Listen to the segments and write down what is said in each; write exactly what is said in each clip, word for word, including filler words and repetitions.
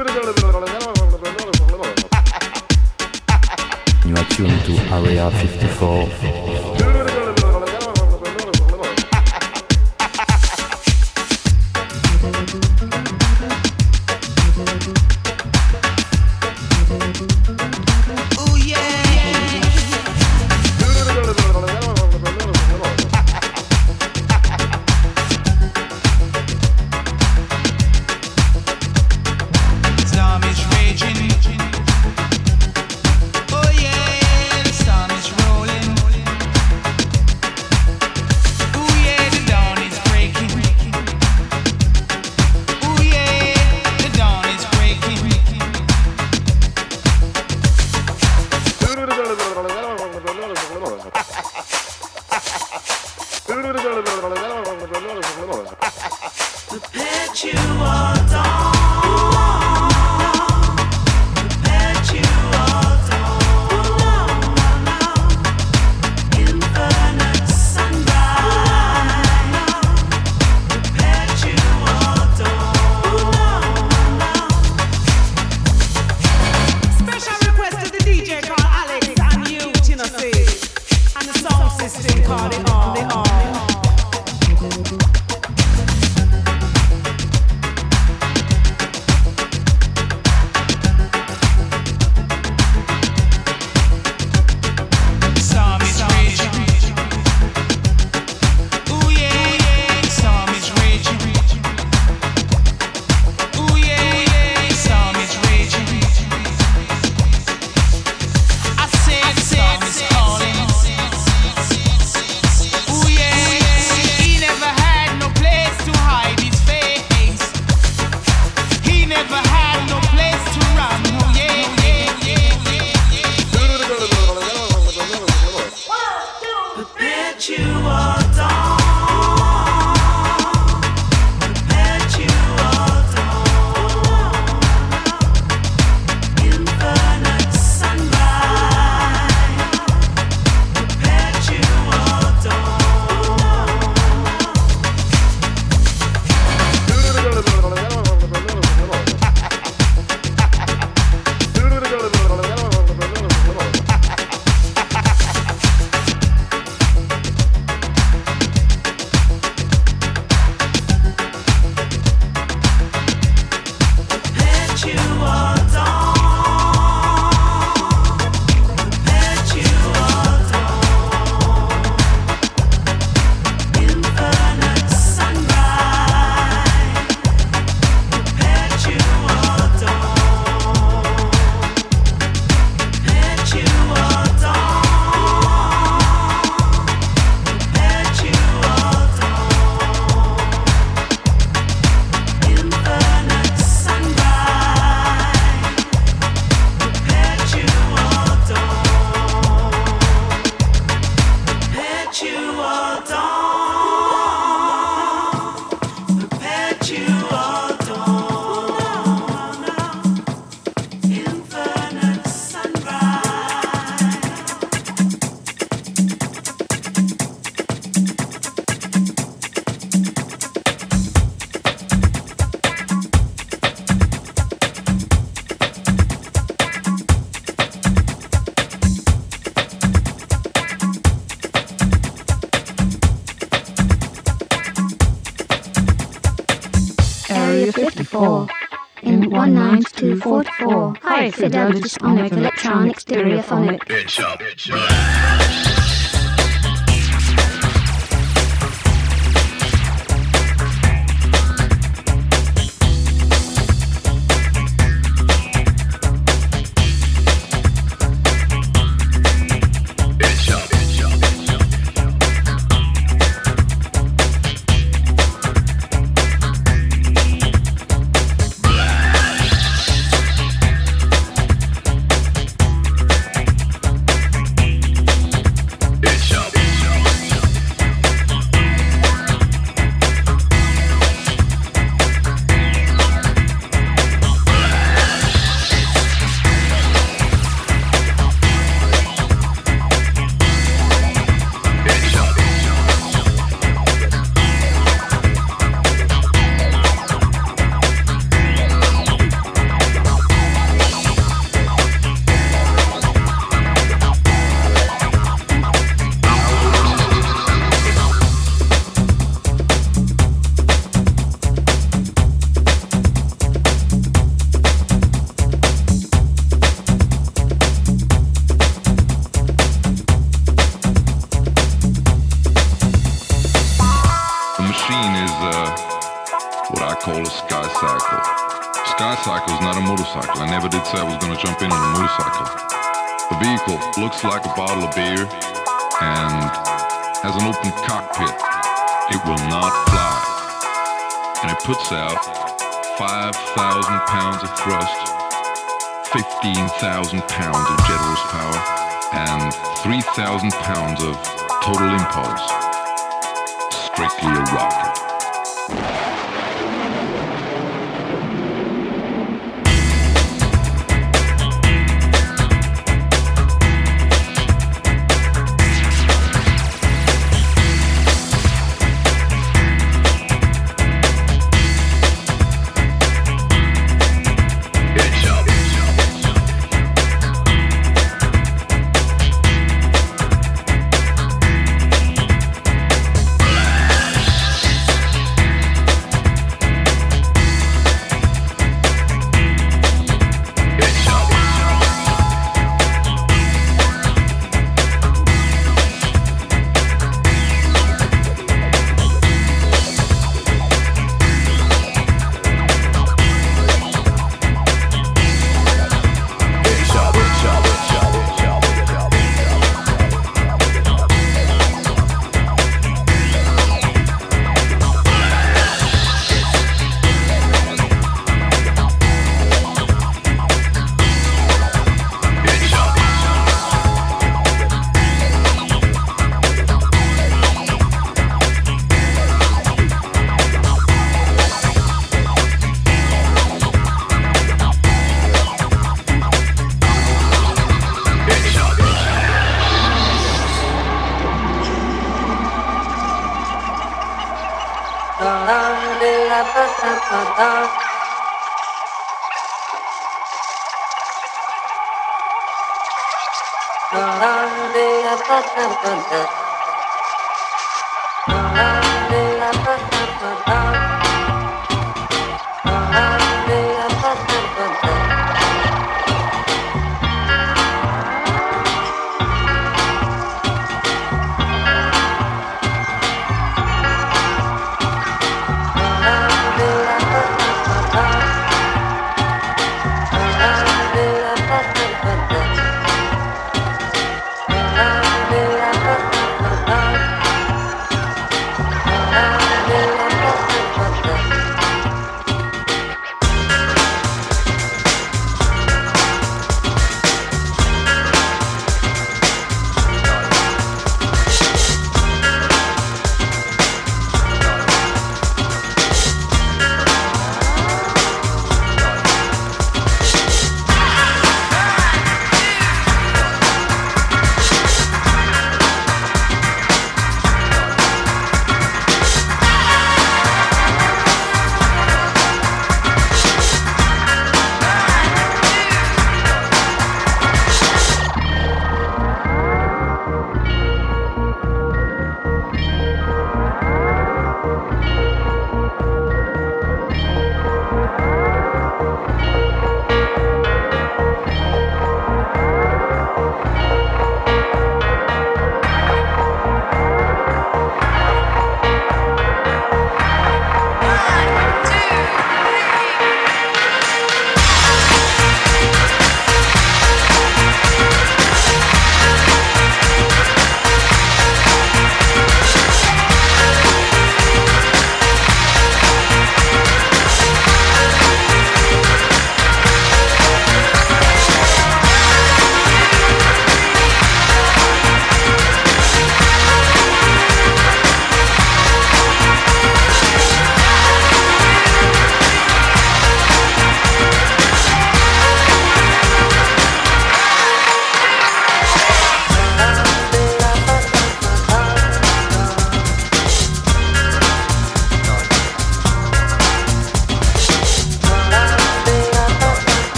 You are tuned to Area fifty-four. fifty-four in one nine two four four. High fidelity sonic electronic stereophonic. It's up, it's up. Sky Cycle is not a motorcycle. I never did say I was going to jump in on a motorcycle. The vehicle looks like a bottle of beer and has an open cockpit. It will not fly. And it puts out five thousand pounds of thrust, fifteen thousand pounds of jet horsepower, and three thousand pounds of total impulse. Strictly a rocket. Thank you.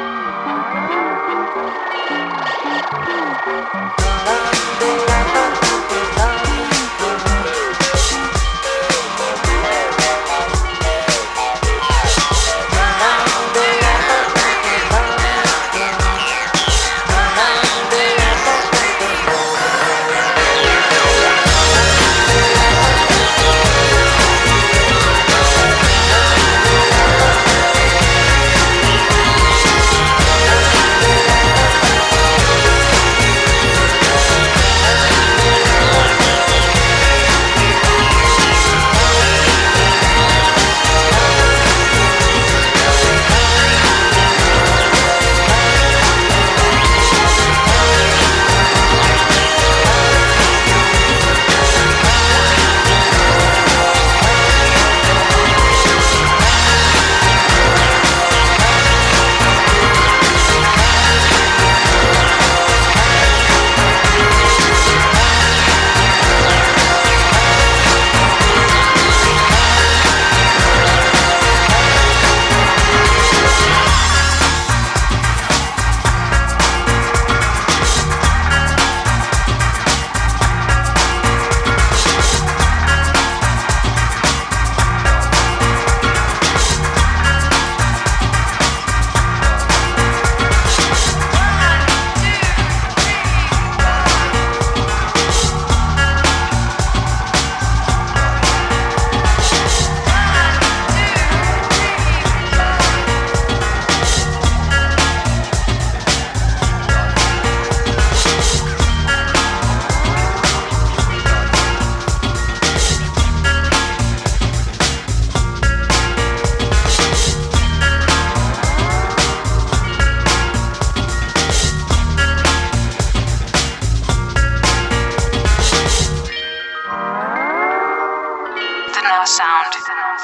Sound.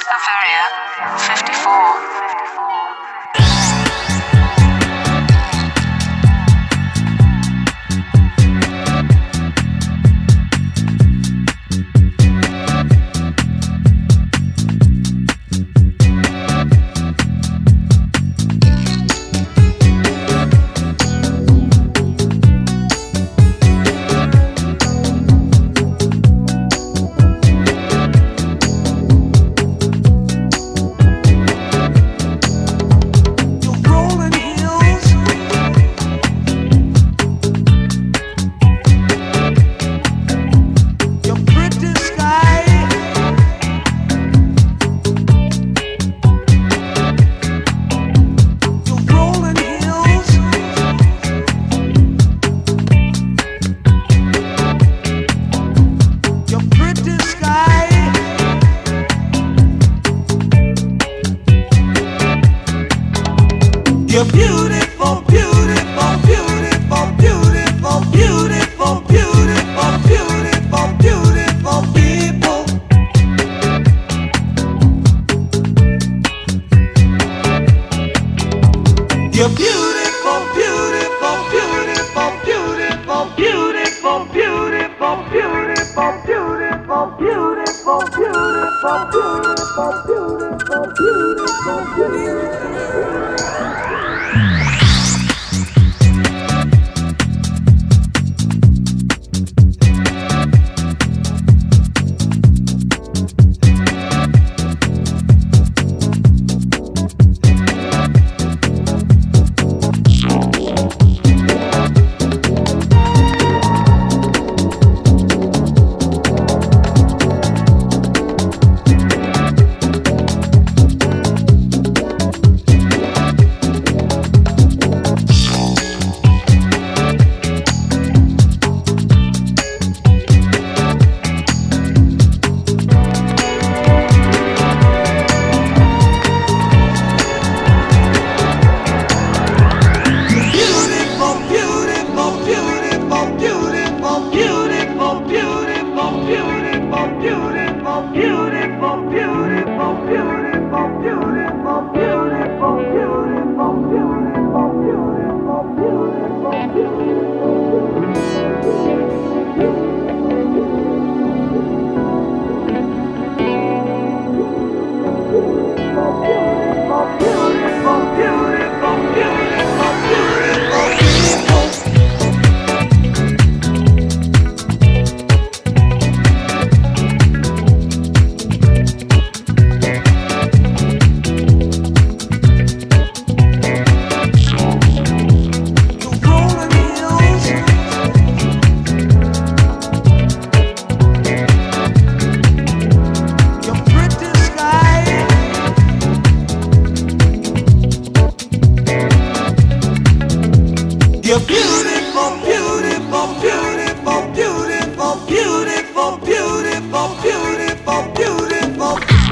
Bavaria fifty-four. You're beautiful, beautiful, beautiful, beautiful, beautiful, beautiful, beautiful, beautiful people. You're beautiful, beautiful, beautiful, beautiful, beautiful, beautiful, beautiful, beautiful, beautiful, beautiful, beautiful, beautiful, beautiful, beautiful. You're beautiful, beautiful, beautiful, beautiful, beautiful, beautiful, beautiful, beautiful.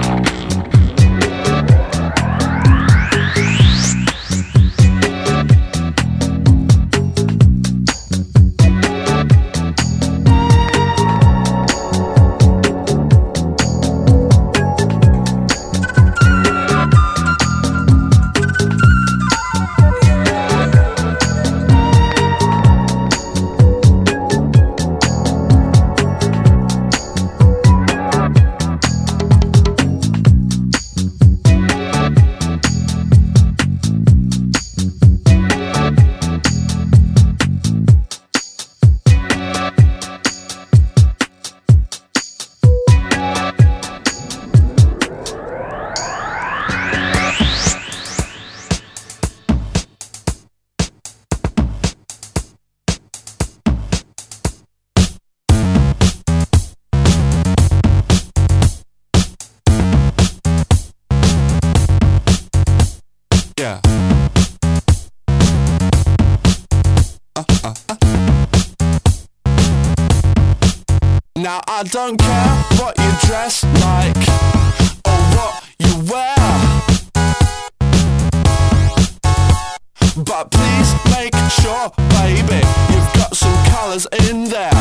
Yeah. Uh, uh, uh. Now I don't care what you dress like or what you wear, but please make sure, baby, you've got some colours in there.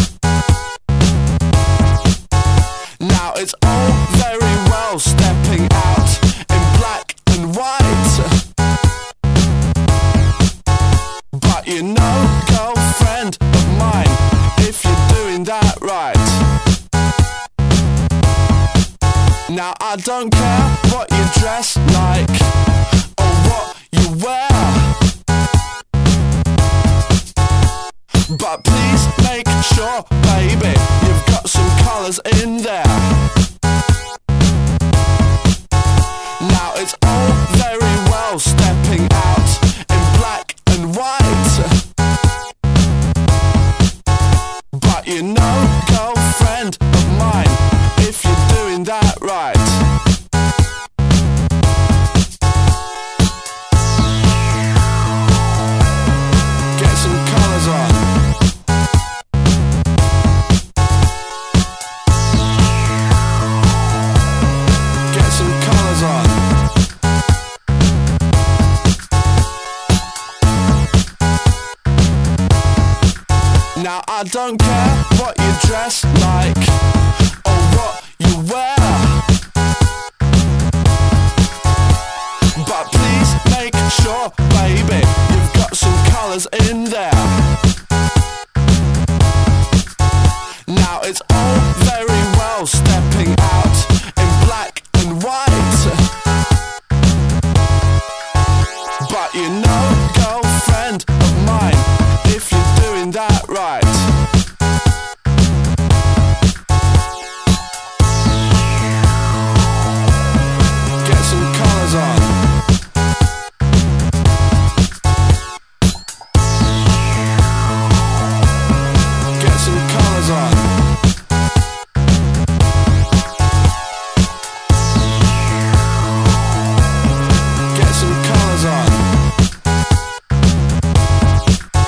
Now it's all very well stepping out in black and white, but you know, girlfriend of mine, if you're doing that right. Now I don't care what you dress like or what you wear, but please make sure, baby, you've got some colours in there. Now it's all very well stepping out in black and white, but you know, girlfriend of mine, if you're doing that right. Get some colours on. Get some colours on. Now I don't care what you dress like or what you wear, but please make sure, baby, you've got some colours in there. Now it's all very well stepping out in black and white, but you know, girlfriend of mine, if you're doing that right. Get some colours on. Get some colours on. Get some colours on.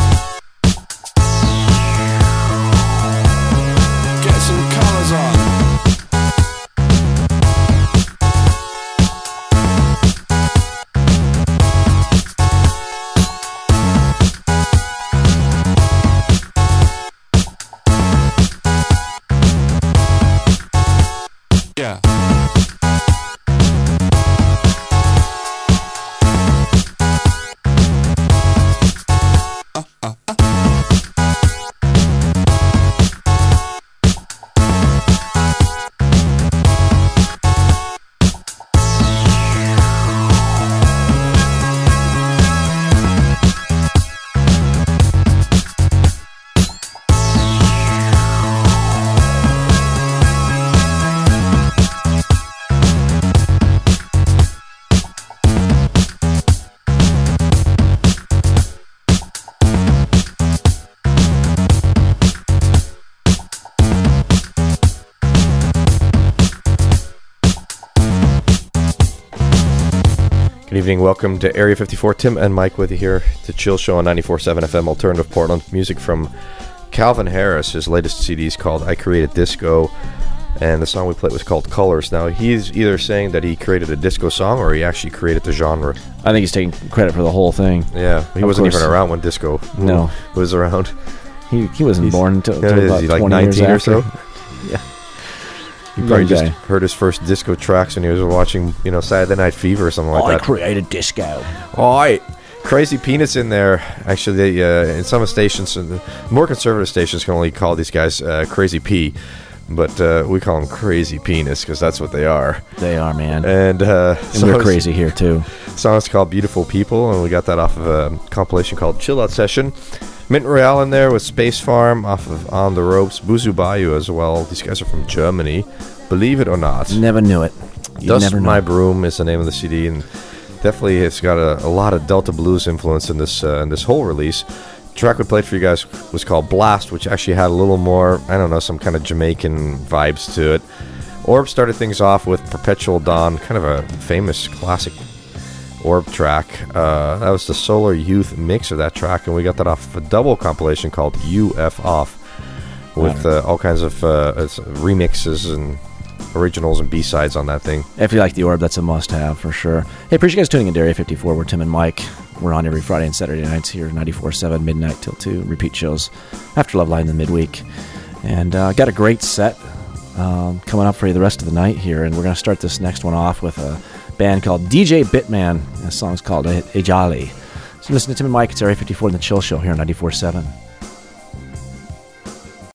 evening. Welcome to Area fifty-four. Tim and Mike with you here to Chill Show on ninety-four point seven F M Alternative Portland. Music from Calvin Harris. His latest C D is called I Created Disco, and the song we played was called Colors. Now, he's either saying that he created a disco song or he actually created the genre. I think he's taking credit for the whole thing. Yeah, he Of wasn't course. even around when disco No. was around. He he wasn't He's- born until, yeah, until is about he like twenty years nineteen or after. so? Yeah. He probably Young just guy. heard his first disco tracks when he was watching, you know, Saturday Night Fever or something like I that. created disco. Oh, I Crazy Penis in there. Actually, they, uh, in some stations, and more conservative stations can only call these guys uh, Crazy P, but uh, we call them Crazy Penis because that's what they are. They are, man. And, uh, And we're crazy here, too. Song's called Beautiful People, and we got that off of a compilation called Chill Out Session. Mint Royale in there with Space Farm off of On the Ropes, Buzu Bayou as well. These guys are from Germany, believe it or not. Never knew it. You Dust never know. My Broom is the name of the C D, and definitely it's got a, a lot of Delta Blues influence in this uh, in this whole release. The track we played for you guys was called Blast, which actually had a little more, I don't know, some kind of Jamaican vibes to it. Orb started things off with Perpetual Dawn, kind of a famous classic Orb track. Uh, that was the Solar Youth mix of that track, and we got that off of a double compilation called U F Off with uh, all kinds of uh, it's remixes and originals and B-sides on that thing. If you like the Orb, that's a must-have for sure. Hey, appreciate you guys tuning in to Area fifty-four. We're Tim and Mike. We're on every Friday and Saturday nights here, ninety-four point seven, midnight till two. Repeat shows after Love Line in the midweek. And uh, got a great set um, coming up for you the rest of the night here. And we're going to start this next one off with a band called D J Bitman. The song's called Ejali. So listen to Tim and Mike. It's Area fifty-four in the Chill Show here on ninety-four point seven.